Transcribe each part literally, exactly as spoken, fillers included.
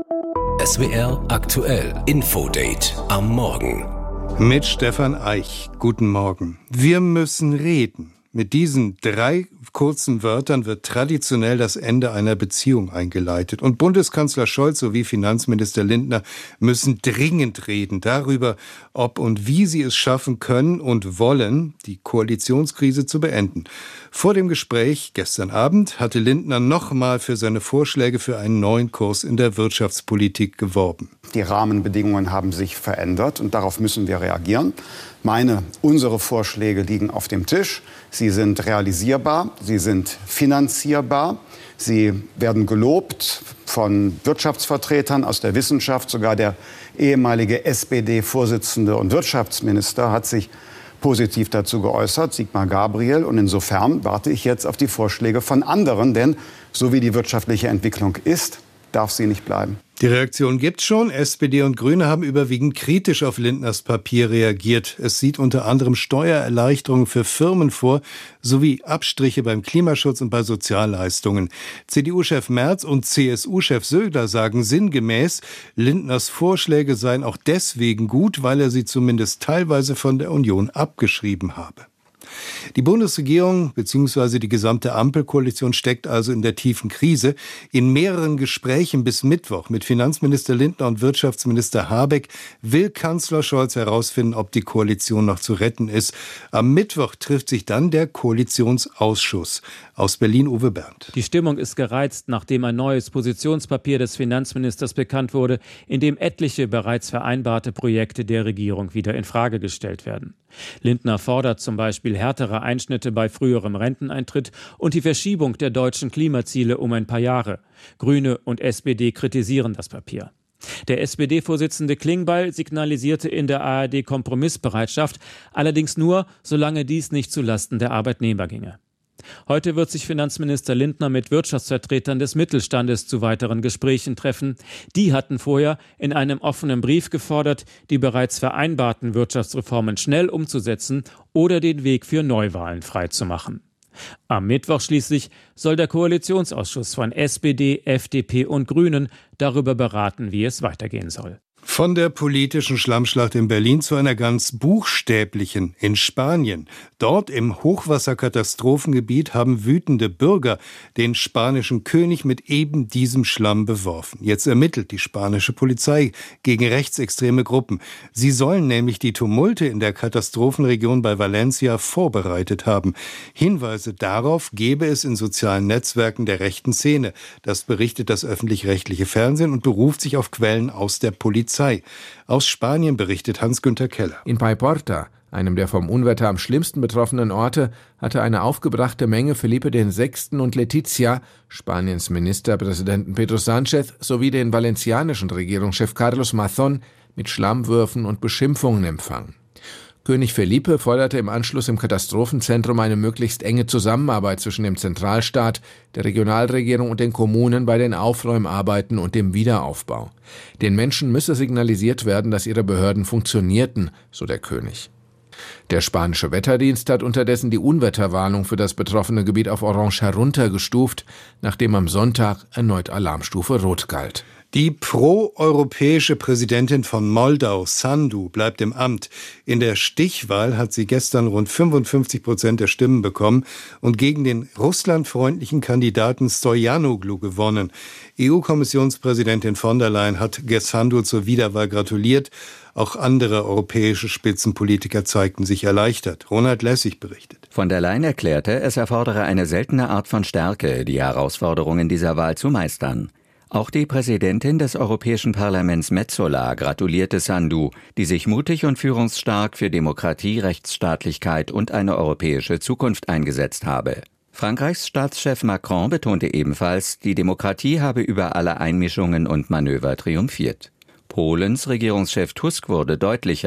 S W R aktuell Infodate am Morgen. Mit Stefan Eich. Guten Morgen. Wir müssen reden. Mit diesen drei kurzen Wörtern wird traditionell das Ende einer Beziehung eingeleitet. Und Bundeskanzler Scholz sowie Finanzminister Lindner müssen dringend reden darüber, ob und wie sie es schaffen können und wollen, die Koalitionskrise zu beenden. Vor dem Gespräch gestern Abend hatte Lindner nochmal für seine Vorschläge für einen neuen Kurs in der Wirtschaftspolitik geworben. Die Rahmenbedingungen haben sich verändert und darauf müssen wir reagieren. Meine, unsere Vorschläge liegen auf dem Tisch. Sie sind realisierbar, sie sind finanzierbar, sie werden gelobt von Wirtschaftsvertretern aus der Wissenschaft. Sogar der ehemalige S P D-Vorsitzende und Wirtschaftsminister hat sich positiv dazu geäußert, Sigmar Gabriel. Und insofern warte ich jetzt auf die Vorschläge von anderen, denn so wie die wirtschaftliche Entwicklung ist, darf sie nicht bleiben. Die Reaktion gibt's schon. S P D und Grüne haben überwiegend kritisch auf Lindners Papier reagiert. Es sieht unter anderem Steuererleichterungen für Firmen vor, sowie Abstriche beim Klimaschutz und bei Sozialleistungen. C D U-Chef Merz und C S U-Chef Söder sagen sinngemäß, Lindners Vorschläge seien auch deswegen gut, weil er sie zumindest teilweise von der Union abgeschrieben habe. Die Bundesregierung bzw. die gesamte Ampelkoalition steckt also in der tiefen Krise. In mehreren Gesprächen bis Mittwoch mit Finanzminister Lindner und Wirtschaftsminister Habeck will Kanzler Scholz herausfinden, ob die Koalition noch zu retten ist. Am Mittwoch trifft sich dann der Koalitionsausschuss. Aus Berlin Uwe Bernd. Die Stimmung ist gereizt, nachdem ein neues Positionspapier des Finanzministers bekannt wurde, in dem etliche bereits vereinbarte Projekte der Regierung wieder in Frage gestellt werden. Lindner fordert zum Beispiel härtere Einschnitte bei früherem Renteneintritt und die Verschiebung der deutschen Klimaziele um ein paar Jahre. Grüne und S P D kritisieren das Papier. Der S P D-Vorsitzende Klingbeil signalisierte in der A R D Kompromissbereitschaft, allerdings nur, solange dies nicht zulasten der Arbeitnehmer ginge. Heute wird sich Finanzminister Lindner mit Wirtschaftsvertretern des Mittelstandes zu weiteren Gesprächen treffen. Die hatten vorher in einem offenen Brief gefordert, die bereits vereinbarten Wirtschaftsreformen schnell umzusetzen oder den Weg für Neuwahlen freizumachen. Am Mittwoch schließlich soll der Koalitionsausschuss von S P D, F D P und Grünen darüber beraten, wie es weitergehen soll. Von der politischen Schlammschlacht in Berlin zu einer ganz buchstäblichen in Spanien. Dort im Hochwasserkatastrophengebiet haben wütende Bürger den spanischen König mit eben diesem Schlamm beworfen. Jetzt ermittelt die spanische Polizei gegen rechtsextreme Gruppen. Sie sollen nämlich die Tumulte in der Katastrophenregion bei Valencia vorbereitet haben. Hinweise darauf gebe es in sozialen Netzwerken der rechten Szene. Das berichtet das öffentlich-rechtliche Fernsehen und beruft sich auf Quellen aus der Polizei. Aus Spanien berichtet Hans-Günther Keller. In Paiporta, einem der vom Unwetter am schlimmsten betroffenen Orte, hatte eine aufgebrachte Menge Felipe der Sechste und Letizia, Spaniens Ministerpräsidenten Pedro Sánchez sowie den valencianischen Regierungschef Carlos Mazón mit Schlammwürfen und Beschimpfungen empfangen. König Felipe forderte im Anschluss im Katastrophenzentrum eine möglichst enge Zusammenarbeit zwischen dem Zentralstaat, der Regionalregierung und den Kommunen bei den Aufräumarbeiten und dem Wiederaufbau. Den Menschen müsse signalisiert werden, dass ihre Behörden funktionierten, so der König. Der spanische Wetterdienst hat unterdessen die Unwetterwarnung für das betroffene Gebiet auf Orange heruntergestuft, nachdem am Sonntag erneut Alarmstufe Rot galt. Die pro-europäische Präsidentin von Moldau, Sandu, bleibt im Amt. In der Stichwahl hat sie gestern rund fünfundfünfzig Prozent der Stimmen bekommen und gegen den russlandfreundlichen Kandidaten Stoyanoglu gewonnen. E U-Kommissionspräsidentin von der Leyen hat Sandu zur Wiederwahl gratuliert. Auch andere europäische Spitzenpolitiker zeigten sich erleichtert. Ronald Lessig berichtet. Von der Leyen erklärte, es erfordere eine seltene Art von Stärke, die Herausforderungen dieser Wahl zu meistern. Auch die Präsidentin des Europäischen Parlaments Metsola gratulierte Sandu, die sich mutig und führungsstark für Demokratie, Rechtsstaatlichkeit und eine europäische Zukunft eingesetzt habe. Frankreichs Staatschef Macron betonte ebenfalls, die Demokratie habe über alle Einmischungen und Manöver triumphiert. Polens Regierungschef Tusk wurde deutlicher.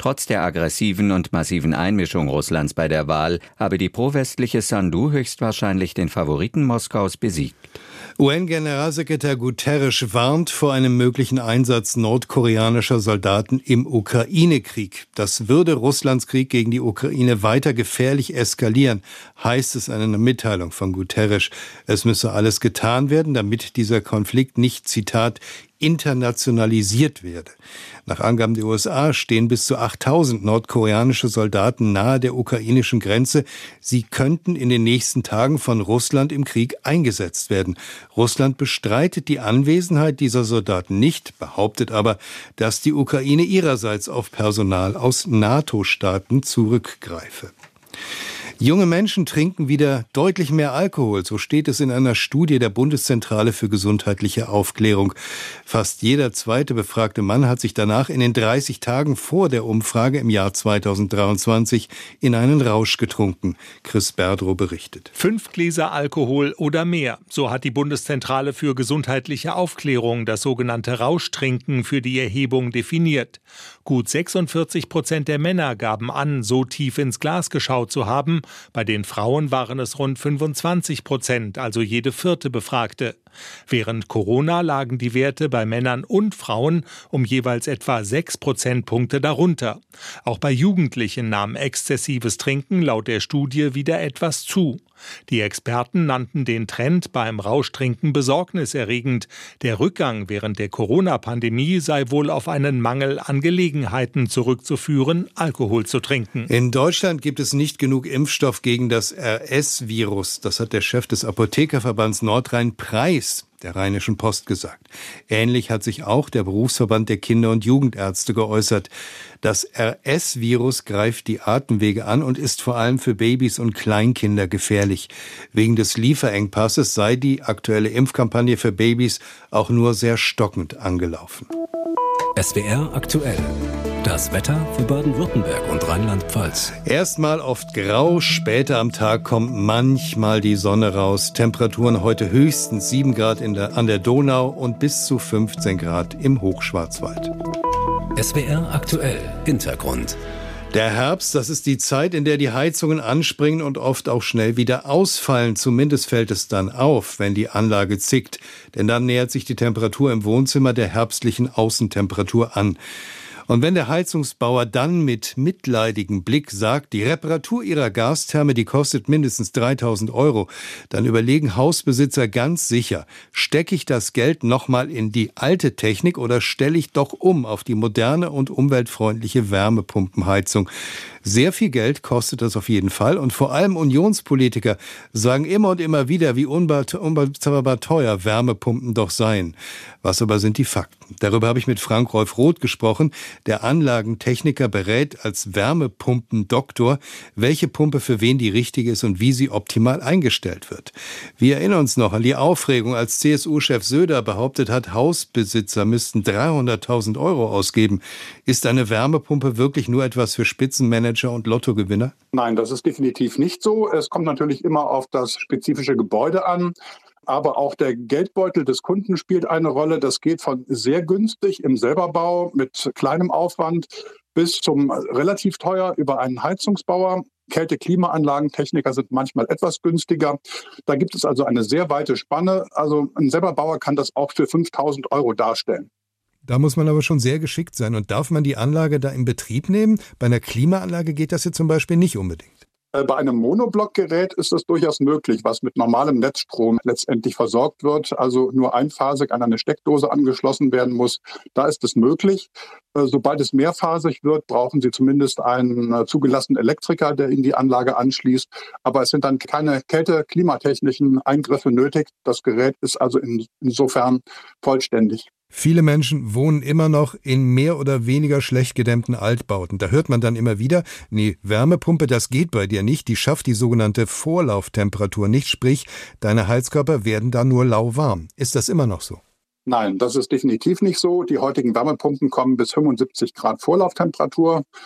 Trotz der aggressiven und massiven Einmischung Russlands bei der Wahl habe die pro-westliche Sandu höchstwahrscheinlich den Favoriten Moskaus besiegt. U N-Generalsekretär Guterres warnt vor einem möglichen Einsatz nordkoreanischer Soldaten im Ukraine-Krieg. Das würde Russlands Krieg gegen die Ukraine weiter gefährlich eskalieren, heißt es in einer Mitteilung von Guterres. Es müsse alles getan werden, damit dieser Konflikt nicht, Zitat, internationalisiert werde. Nach Angaben der U S A stehen bis zu achttausend nordkoreanische Soldaten nahe der ukrainischen Grenze. Sie könnten in den nächsten Tagen von Russland im Krieg eingesetzt werden. Russland bestreitet die Anwesenheit dieser Soldaten nicht, behauptet aber, dass die Ukraine ihrerseits auf Personal aus NATO-Staaten zurückgreife. Junge Menschen trinken wieder deutlich mehr Alkohol, so steht es in einer Studie der Bundeszentrale für gesundheitliche Aufklärung. Fast jeder zweite befragte Mann hat sich danach in den dreißig Tagen vor der Umfrage im Jahr zweitausenddreiundzwanzig in einen Rausch getrunken. Chris Berdrow berichtet. Fünf Gläser Alkohol oder mehr, so hat die Bundeszentrale für gesundheitliche Aufklärung das sogenannte Rauschtrinken für die Erhebung definiert. Gut sechsundvierzig Prozent der Männer gaben an, so tief ins Glas geschaut zu haben. Bei den Frauen waren es rund fünfundzwanzig Prozent, also jede vierte Befragte. Während Corona lagen die Werte bei Männern und Frauen um jeweils etwa sechs Prozentpunkte darunter. Auch bei Jugendlichen nahm exzessives Trinken laut der Studie wieder etwas zu. Die Experten nannten den Trend beim Rauschtrinken besorgniserregend. Der Rückgang während der Corona-Pandemie sei wohl auf einen Mangel an Gelegenheiten zurückzuführen, Alkohol zu trinken. In Deutschland gibt es nicht genug Impfstoff gegen das R S-Virus. Das hat der Chef des Apothekerverbands Nordrhein-Preis der Rheinischen Post gesagt. Ähnlich hat sich auch der Berufsverband der Kinder- und Jugendärzte geäußert. Das R S-Virus greift die Atemwege an und ist vor allem für Babys und Kleinkinder gefährlich. Wegen des Lieferengpasses sei die aktuelle Impfkampagne für Babys auch nur sehr stockend angelaufen. S W R aktuell. Das Wetter für Baden-Württemberg und Rheinland-Pfalz. Erstmal oft grau, später am Tag kommt manchmal die Sonne raus. Temperaturen heute höchstens sieben Grad in der, an der Donau und bis zu fünfzehn Grad im Hochschwarzwald. S W R aktuell. Hintergrund. Der Herbst, das ist die Zeit, in der die Heizungen anspringen und oft auch schnell wieder ausfallen. Zumindest fällt es dann auf, wenn die Anlage zickt. Denn dann nähert sich die Temperatur im Wohnzimmer der herbstlichen Außentemperatur an. Und wenn der Heizungsbauer dann mit mitleidigem Blick sagt, die Reparatur ihrer Gastherme, die kostet mindestens dreitausend Euro, dann überlegen Hausbesitzer ganz sicher, stecke ich das Geld nochmal in die alte Technik oder stelle ich doch um auf die moderne und umweltfreundliche Wärmepumpenheizung? Sehr viel Geld kostet das auf jeden Fall und vor allem Unionspolitiker sagen immer und immer wieder, wie unbezahlbar teuer Wärmepumpen doch seien. Was aber sind die Fakten? Darüber habe ich mit Frank Rolf Roth gesprochen. Der Anlagentechniker berät als Wärmepumpendoktor, welche Pumpe für wen die richtige ist und wie sie optimal eingestellt wird. Wir erinnern uns noch an die Aufregung, als C S U-Chef Söder behauptet hat, Hausbesitzer müssten dreihunderttausend Euro ausgeben. Ist eine Wärmepumpe wirklich nur etwas für Spitzenmanager und Lottogewinner? Nein, das ist definitiv nicht so. Es kommt natürlich immer auf das spezifische Gebäude an. Aber auch der Geldbeutel des Kunden spielt eine Rolle. Das geht von sehr günstig im Selberbau mit kleinem Aufwand bis zum relativ teuer über einen Heizungsbauer. Kälte-Klimaanlagentechniker sind manchmal etwas günstiger. Da gibt es also eine sehr weite Spanne. Also ein Selberbauer kann das auch für fünftausend Euro darstellen. Da muss man aber schon sehr geschickt sein. Und darf man die Anlage da in Betrieb nehmen? Bei einer Klimaanlage geht das jetzt zum Beispiel nicht unbedingt. Bei einem Monoblockgerät ist es durchaus möglich, was mit normalem Netzstrom letztendlich versorgt wird, also nur einphasig an eine Steckdose angeschlossen werden muss. Da ist es möglich. Sobald es mehrphasig wird, brauchen Sie zumindest einen zugelassenen Elektriker, der Ihnen die Anlage anschließt. Aber es sind dann keine kälte-klimatechnischen Eingriffe nötig. Das Gerät ist also in, insofern vollständig. Viele Menschen wohnen immer noch in mehr oder weniger schlecht gedämmten Altbauten. Da hört man dann immer wieder, nee, Wärmepumpe, das geht bei dir nicht. Die schafft die sogenannte Vorlauftemperatur nicht. Sprich, deine Heizkörper werden da nur lauwarm. Ist das immer noch so? Nein, das ist definitiv nicht so. Die heutigen Wärmepumpen kommen bis fünfundsiebzig Grad Vorlauftemperatur.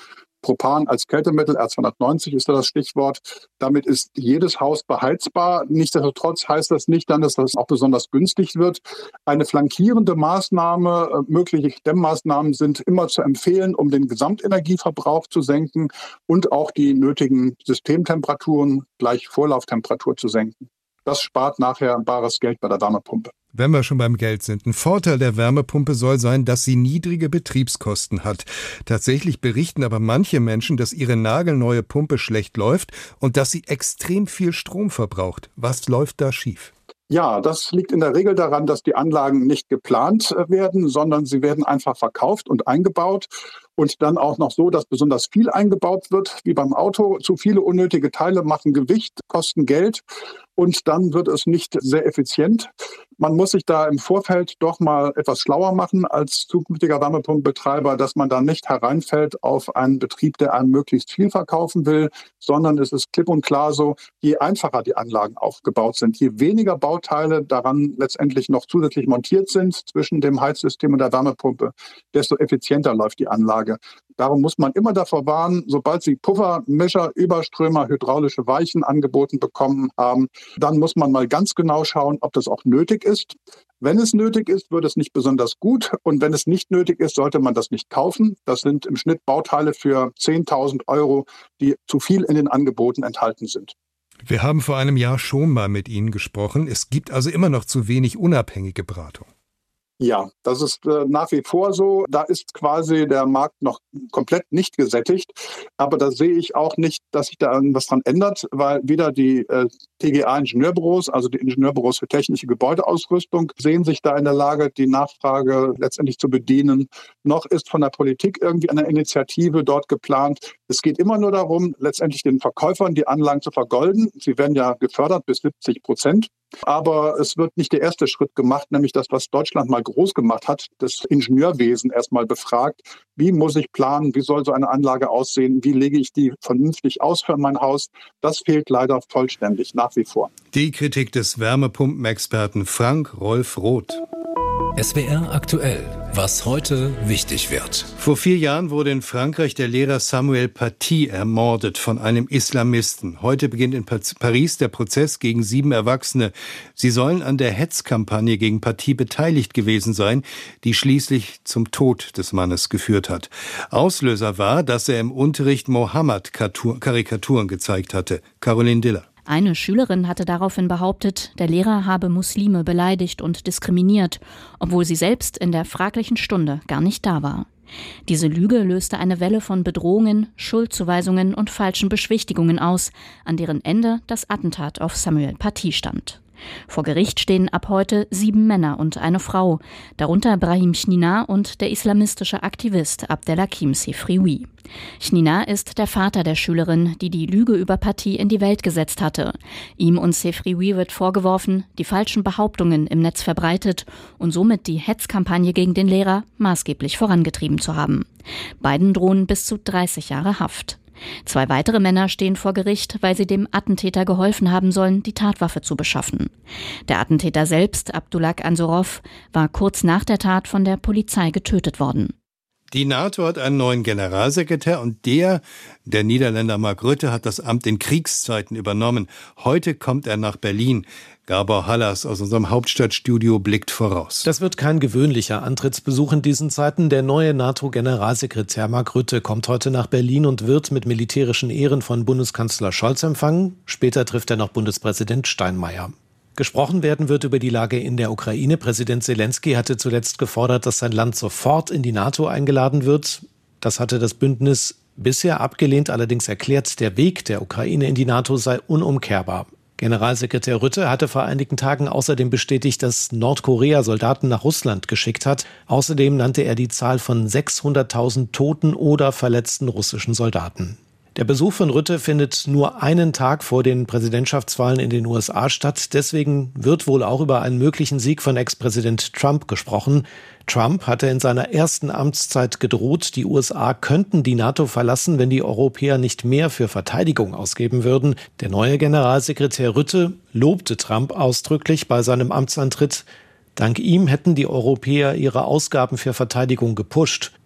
Propan als Kältemittel, R zweihundertneunzig ist da das Stichwort. Damit ist jedes Haus beheizbar. Nichtsdestotrotz heißt das nicht dann, dass das auch besonders günstig wird. Eine flankierende Maßnahme, mögliche Dämmmaßnahmen sind immer zu empfehlen, um den Gesamtenergieverbrauch zu senken und auch die nötigen Systemtemperaturen gleich Vorlauftemperatur zu senken. Das spart nachher bares Geld bei der Wärmepumpe. Wenn wir schon beim Geld sind, ein Vorteil der Wärmepumpe soll sein, dass sie niedrige Betriebskosten hat. Tatsächlich berichten aber manche Menschen, dass ihre nagelneue Pumpe schlecht läuft und dass sie extrem viel Strom verbraucht. Was läuft da schief? Ja, das liegt in der Regel daran, dass die Anlagen nicht geplant werden, sondern sie werden einfach verkauft und eingebaut. Und dann auch noch so, dass besonders viel eingebaut wird, wie beim Auto. Zu viele unnötige Teile machen Gewicht, kosten Geld und dann wird es nicht sehr effizient. Man muss sich da im Vorfeld doch mal etwas schlauer machen als zukünftiger Wärmepumpenbetreiber, dass man da nicht hereinfällt auf einen Betrieb, der einem möglichst viel verkaufen will, sondern es ist klipp und klar so, je einfacher die Anlagen aufgebaut sind, je weniger Bauteile daran letztendlich noch zusätzlich montiert sind zwischen dem Heizsystem und der Wärmepumpe, desto effizienter läuft die Anlage. Darum muss man immer davor warnen, sobald Sie Puffer, Mischer, Überströmer, hydraulische Weichen angeboten bekommen haben, dann muss man mal ganz genau schauen, ob das auch nötig ist. Wenn es nötig ist, wird es nicht besonders gut. Und wenn es nicht nötig ist, sollte man das nicht kaufen. Das sind im Schnitt Bauteile für zehntausend Euro, die zu viel in den Angeboten enthalten sind. Wir haben vor einem Jahr schon mal mit Ihnen gesprochen. Es gibt also immer noch zu wenig unabhängige Beratung. Ja, das ist äh, nach wie vor so. Da ist quasi der Markt noch komplett nicht gesättigt. Aber da sehe ich auch nicht, dass sich da irgendwas dran ändert, weil weder die äh, T G A-Ingenieurbüros, also die Ingenieurbüros für technische Gebäudeausrüstung, sehen sich da in der Lage, die Nachfrage letztendlich zu bedienen. Noch ist von der Politik irgendwie eine Initiative dort geplant. Es geht immer nur darum, letztendlich den Verkäufern die Anlagen zu vergolden. Sie werden ja gefördert bis siebzig Prozent. Aber es wird nicht der erste Schritt gemacht, nämlich das, was Deutschland mal groß gemacht hat, das Ingenieurwesen erstmal befragt. Wie muss ich planen? Wie soll so eine Anlage aussehen? Wie lege ich die vernünftig aus für mein Haus? Das fehlt leider vollständig, nach wie vor. Die Kritik des Wärmepumpenexperten Frank Rolf Roth. S W R aktuell. Was heute wichtig wird. Vor vier Jahren wurde in Frankreich der Lehrer Samuel Paty ermordet von einem Islamisten. Heute beginnt in Paris der Prozess gegen sieben Erwachsene. Sie sollen an der Hetzkampagne gegen Paty beteiligt gewesen sein, die schließlich zum Tod des Mannes geführt hat. Auslöser war, dass er im Unterricht Mohammed-Karikaturen gezeigt hatte. Caroline Diller. Eine Schülerin hatte daraufhin behauptet, der Lehrer habe Muslime beleidigt und diskriminiert, obwohl sie selbst in der fraglichen Stunde gar nicht da war. Diese Lüge löste eine Welle von Bedrohungen, Schuldzuweisungen und falschen Beschwichtigungen aus, an deren Ende das Attentat auf Samuel Paty stand. Vor Gericht stehen ab heute sieben Männer und eine Frau, darunter Brahim Chnina und der islamistische Aktivist Abdelhakim Sefrioui. Chnina ist der Vater der Schülerin, die die Lüge über Paty in die Welt gesetzt hatte. Ihm und Sefrioui wird vorgeworfen, die falschen Behauptungen im Netz verbreitet und somit die Hetzkampagne gegen den Lehrer maßgeblich vorangetrieben zu haben. Beiden drohen bis zu dreißig Jahre Haft. Zwei weitere Männer stehen vor Gericht, weil sie dem Attentäter geholfen haben sollen, die Tatwaffe zu beschaffen. Der Attentäter selbst, Abdullah Ansorov, war kurz nach der Tat von der Polizei getötet worden. Die NATO hat einen neuen Generalsekretär und der, der Niederländer Mark Rutte, hat das Amt in Kriegszeiten übernommen. Heute kommt er nach Berlin. Gabor Hallas aus unserem Hauptstadtstudio blickt voraus. Das wird kein gewöhnlicher Antrittsbesuch in diesen Zeiten. Der neue NATO-Generalsekretär Mark Rutte kommt heute nach Berlin und wird mit militärischen Ehren von Bundeskanzler Scholz empfangen. Später trifft er noch Bundespräsident Steinmeier. Gesprochen werden wird über die Lage in der Ukraine. Präsident Zelensky hatte zuletzt gefordert, dass sein Land sofort in die NATO eingeladen wird. Das hatte das Bündnis bisher abgelehnt, allerdings erklärt, der Weg der Ukraine in die NATO sei unumkehrbar. Generalsekretär Rutte hatte vor einigen Tagen außerdem bestätigt, dass Nordkorea Soldaten nach Russland geschickt hat. Außerdem nannte er die Zahl von sechshunderttausend toten oder verletzten russischen Soldaten. Der Besuch von Rutte findet nur einen Tag vor den Präsidentschaftswahlen in den U S A statt. Deswegen wird wohl auch über einen möglichen Sieg von Ex-Präsident Trump gesprochen. Trump hatte in seiner ersten Amtszeit gedroht, die U S A könnten die NATO verlassen, wenn die Europäer nicht mehr für Verteidigung ausgeben würden. Der neue Generalsekretär Rutte lobte Trump ausdrücklich bei seinem Amtsantritt. Dank ihm hätten die Europäer ihre Ausgaben für Verteidigung gepusht.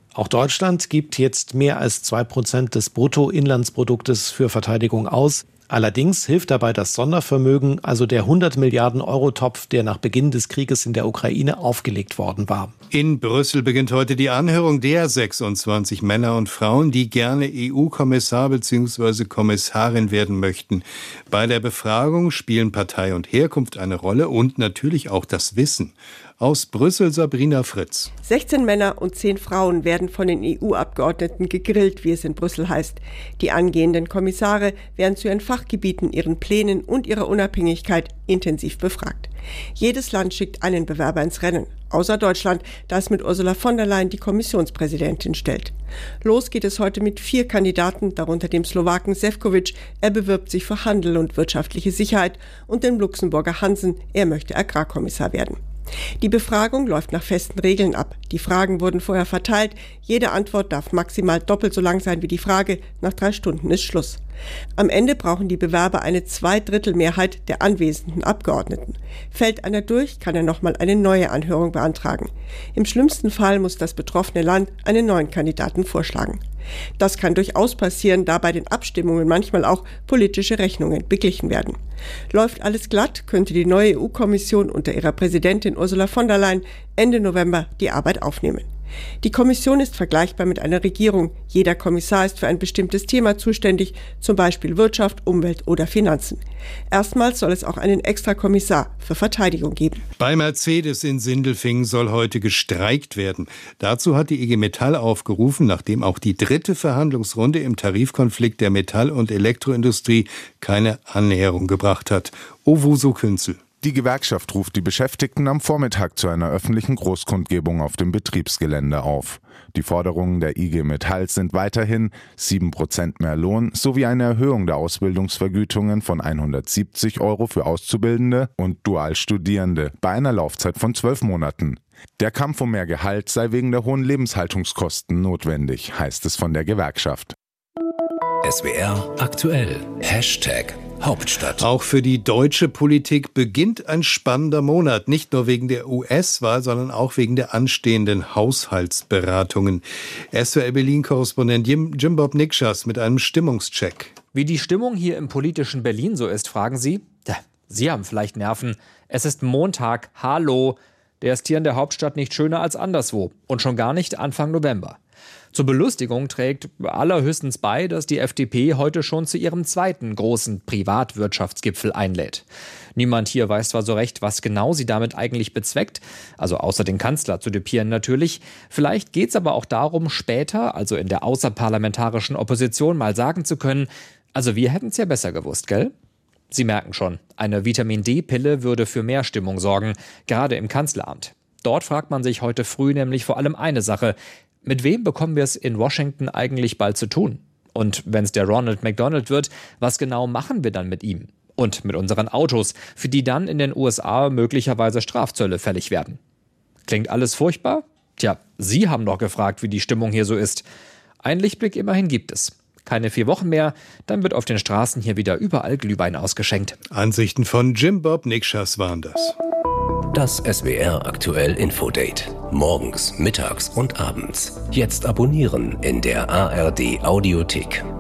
Auch Deutschland gibt jetzt mehr als zwei Prozent des Bruttoinlandsproduktes für Verteidigung aus. Allerdings hilft dabei das Sondervermögen, also der hundert Milliarden Euro Topf, der nach Beginn des Krieges in der Ukraine aufgelegt worden war. In Brüssel beginnt heute die Anhörung der sechsundzwanzig Männer und Frauen, die gerne E U-Kommissar bzw. Kommissarin werden möchten. Bei der Befragung spielen Partei und Herkunft eine Rolle und natürlich auch das Wissen. Aus Brüssel Sabrina Fritz. sechzehn Männer und zehn Frauen werden von den E U-Abgeordneten gegrillt, wie es in Brüssel heißt. Die angehenden Kommissare werden zu ihren Fachgebieten, ihren Plänen und ihrer Unabhängigkeit intensiv befragt. Jedes Land schickt einen Bewerber ins Rennen, außer Deutschland, das mit Ursula von der Leyen die Kommissionspräsidentin stellt. Los geht es heute mit vier Kandidaten, darunter dem Slowaken Šefčovič, er bewirbt sich für Handel und wirtschaftliche Sicherheit, und dem Luxemburger Hansen, er möchte Agrarkommissar werden. Die Befragung läuft nach festen Regeln ab. Die Fragen wurden vorher verteilt. Jede Antwort darf maximal doppelt so lang sein wie die Frage. Nach drei Stunden ist Schluss. Am Ende brauchen die Bewerber eine Zweidrittelmehrheit der anwesenden Abgeordneten. Fällt einer durch, kann er nochmal eine neue Anhörung beantragen. Im schlimmsten Fall muss das betroffene Land einen neuen Kandidaten vorschlagen. Das kann durchaus passieren, da bei den Abstimmungen manchmal auch politische Rechnungen beglichen werden. Läuft alles glatt, könnte die neue E U-Kommission unter ihrer Präsidentin Ursula von der Leyen Ende November die Arbeit aufnehmen. Die Kommission ist vergleichbar mit einer Regierung. Jeder Kommissar ist für ein bestimmtes Thema zuständig, zum Beispiel Wirtschaft, Umwelt oder Finanzen. Erstmals soll es auch einen Extra-Kommissar für Verteidigung geben. Bei Mercedes in Sindelfingen soll heute gestreikt werden. Dazu hat die I G Metall aufgerufen, nachdem auch die dritte Verhandlungsrunde im Tarifkonflikt der Metall- und Elektroindustrie keine Annäherung gebracht hat. Owusu Künzel. Die Gewerkschaft ruft die Beschäftigten am Vormittag zu einer öffentlichen Großkundgebung auf dem Betriebsgelände auf. Die Forderungen der I G Metall sind weiterhin sieben Prozent mehr Lohn sowie eine Erhöhung der Ausbildungsvergütungen von hundertsiebzig Euro für Auszubildende und Dualstudierende bei einer Laufzeit von zwölf Monaten. Der Kampf um mehr Gehalt sei wegen der hohen Lebenshaltungskosten notwendig, heißt es von der Gewerkschaft. S W R aktuell. Hashtag Hauptstadt. Auch für die deutsche Politik beginnt ein spannender Monat. Nicht nur wegen der U S-Wahl, sondern auch wegen der anstehenden Haushaltsberatungen. S W R Berlin-Korrespondent Jim, Jim Bob Nikschas mit einem Stimmungscheck. Wie die Stimmung hier im politischen Berlin so ist, fragen Sie? Ja, Sie haben vielleicht Nerven. Es ist Montag. Hallo. Der ist hier in der Hauptstadt nicht schöner als anderswo. Und schon gar nicht Anfang November. Zur Belustigung trägt allerhöchstens bei, dass die F D P heute schon zu ihrem zweiten großen Privatwirtschaftsgipfel einlädt. Niemand hier weiß zwar so recht, was genau sie damit eigentlich bezweckt, also außer den Kanzler zu düpieren natürlich. Vielleicht geht's aber auch darum, später, also in der außerparlamentarischen Opposition, mal sagen zu können, also wir hätten's ja besser gewusst, gell? Sie merken schon, eine Vitamin-D-Pille würde für mehr Stimmung sorgen, gerade im Kanzleramt. Dort fragt man sich heute früh nämlich vor allem eine Sache: Mit wem bekommen wir es in Washington eigentlich bald zu tun? Und wenn es der Ronald McDonald wird, was genau machen wir dann mit ihm? Und mit unseren Autos, für die dann in den U S A möglicherweise Strafzölle fällig werden? Klingt alles furchtbar? Tja, Sie haben doch gefragt, wie die Stimmung hier so ist. Ein Lichtblick immerhin gibt es. Keine vier Wochen mehr, dann wird auf den Straßen hier wieder überall Glühwein ausgeschenkt. Ansichten von Jim Bob Nikschas waren das. Das S W R aktuell Infodate. Morgens, mittags und abends. Jetzt abonnieren in der A R D Audiothek.